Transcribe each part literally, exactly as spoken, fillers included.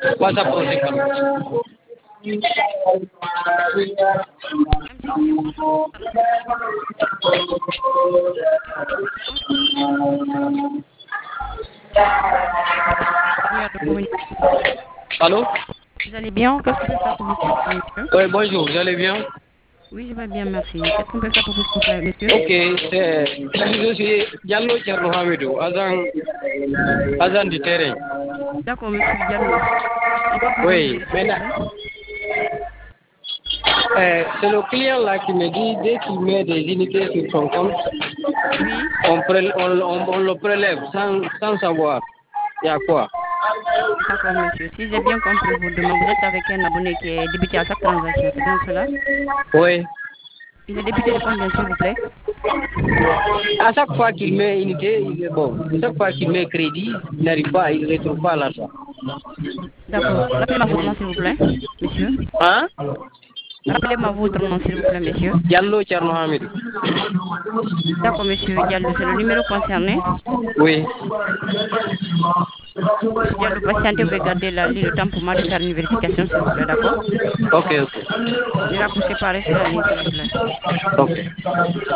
What's up, principal? Allô? Vous allez bien? Qu'est-ce qu'on peut faire pour vous, s'il vous plaît, monsieur? Oui, bonjour, vous allez bien? Oui, je vais bien, merci. Qu'est-ce qu'on peut faire pour vous, s'il vous plaît, monsieur? Ok, c'est, je suis Diallo Thierno Hamidou, agent, agent du terrain. D'accord, monsieur Diallo. En quoi puis-je vous Oui, aider, s'il vous maintenant, plaît? euh, c'est le client là qui me dit, dès qu'il met des unités sur son compte, Oui. on, pré- on, on- on le prélève sans, sans savoir. Il y a quoi? D'accord, monsieur. Si j'ai bien compris vos demandes, vous êtes avec un abonné qui est débuté à chaque transaction, c'est bien cela? Oui. Il est débuté de combien, s'il vous plaît? À chaque fois qu'il met unité, il est bon. À chaque fois qu'il met crédit, il n'arrive pas, il ne retrouve pas l'argent. D'accord. Rappelez-moi votre nom, s'il vous plaît, monsieur. Hein? Rappelez-moi votre nom, s'il vous plaît, monsieur. Diallo Thierno Hamidou. D'accord, monsieur Diallo, c'est le numéro concerné. Oui. Monsieur Diallo, patientez, vous pouvez garder la ligne le temps pour moi de faire une vérification, s'il vous plaît, d'accord? Ok, ok. Ne raccrochez pas, restez en ligne, s'il vous plaît. Ok.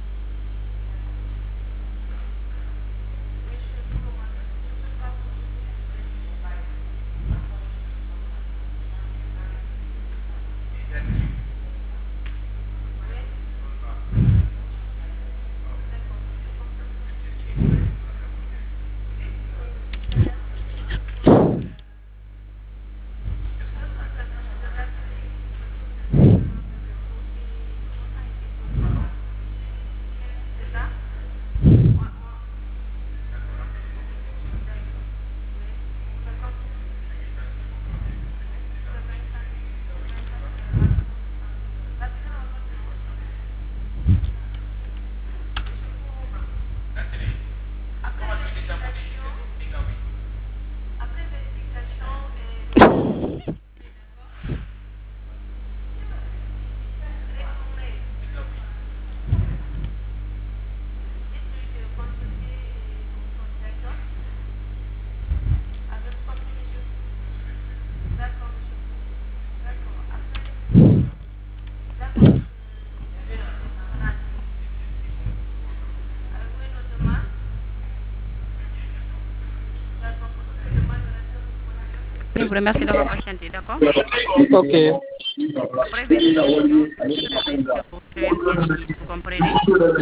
Je vous remercie d'avoir patienté, d'accord? Ok. Après vérification, je vais vérifier votre M T N I, vous comprenez?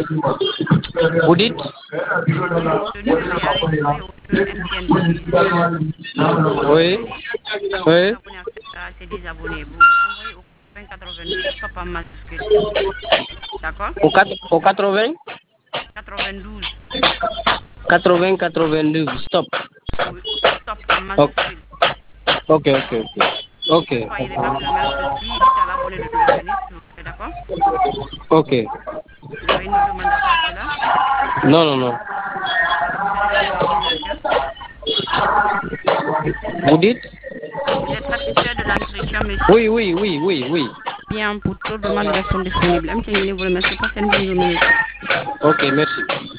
Vous dites? Le numéro est enregistré au M T N I. Oui. Vous Oui. abonnez à ces dix abonnés. Vous envoyez au quatre-vingt-douze, stop en majuscule. D'accord? Au, quatre, au quatre-vingts? quatre-vingt-douze. quatre-vingts quatre-vingt-deux. Stop. Oui, stop en Ok, majuscule. ok, ok. D'accord? Ok. Ok. Une fois il réclame le même ceci, dites à l'abonné de le revenir, s'il vous plaît, d'accord? Ok. Vous avez une autre demande à part cela? Non, non, non. Vous êtes satisfait, monsieur? Vous dites? Vous êtes satisfait de l'entretien, monsieur? Oui, oui, oui, oui, oui. Bien, pour toute demande, restons disponibles. M T N I vous remercie. Passez une bonne journée, monsieur. Ok, merci.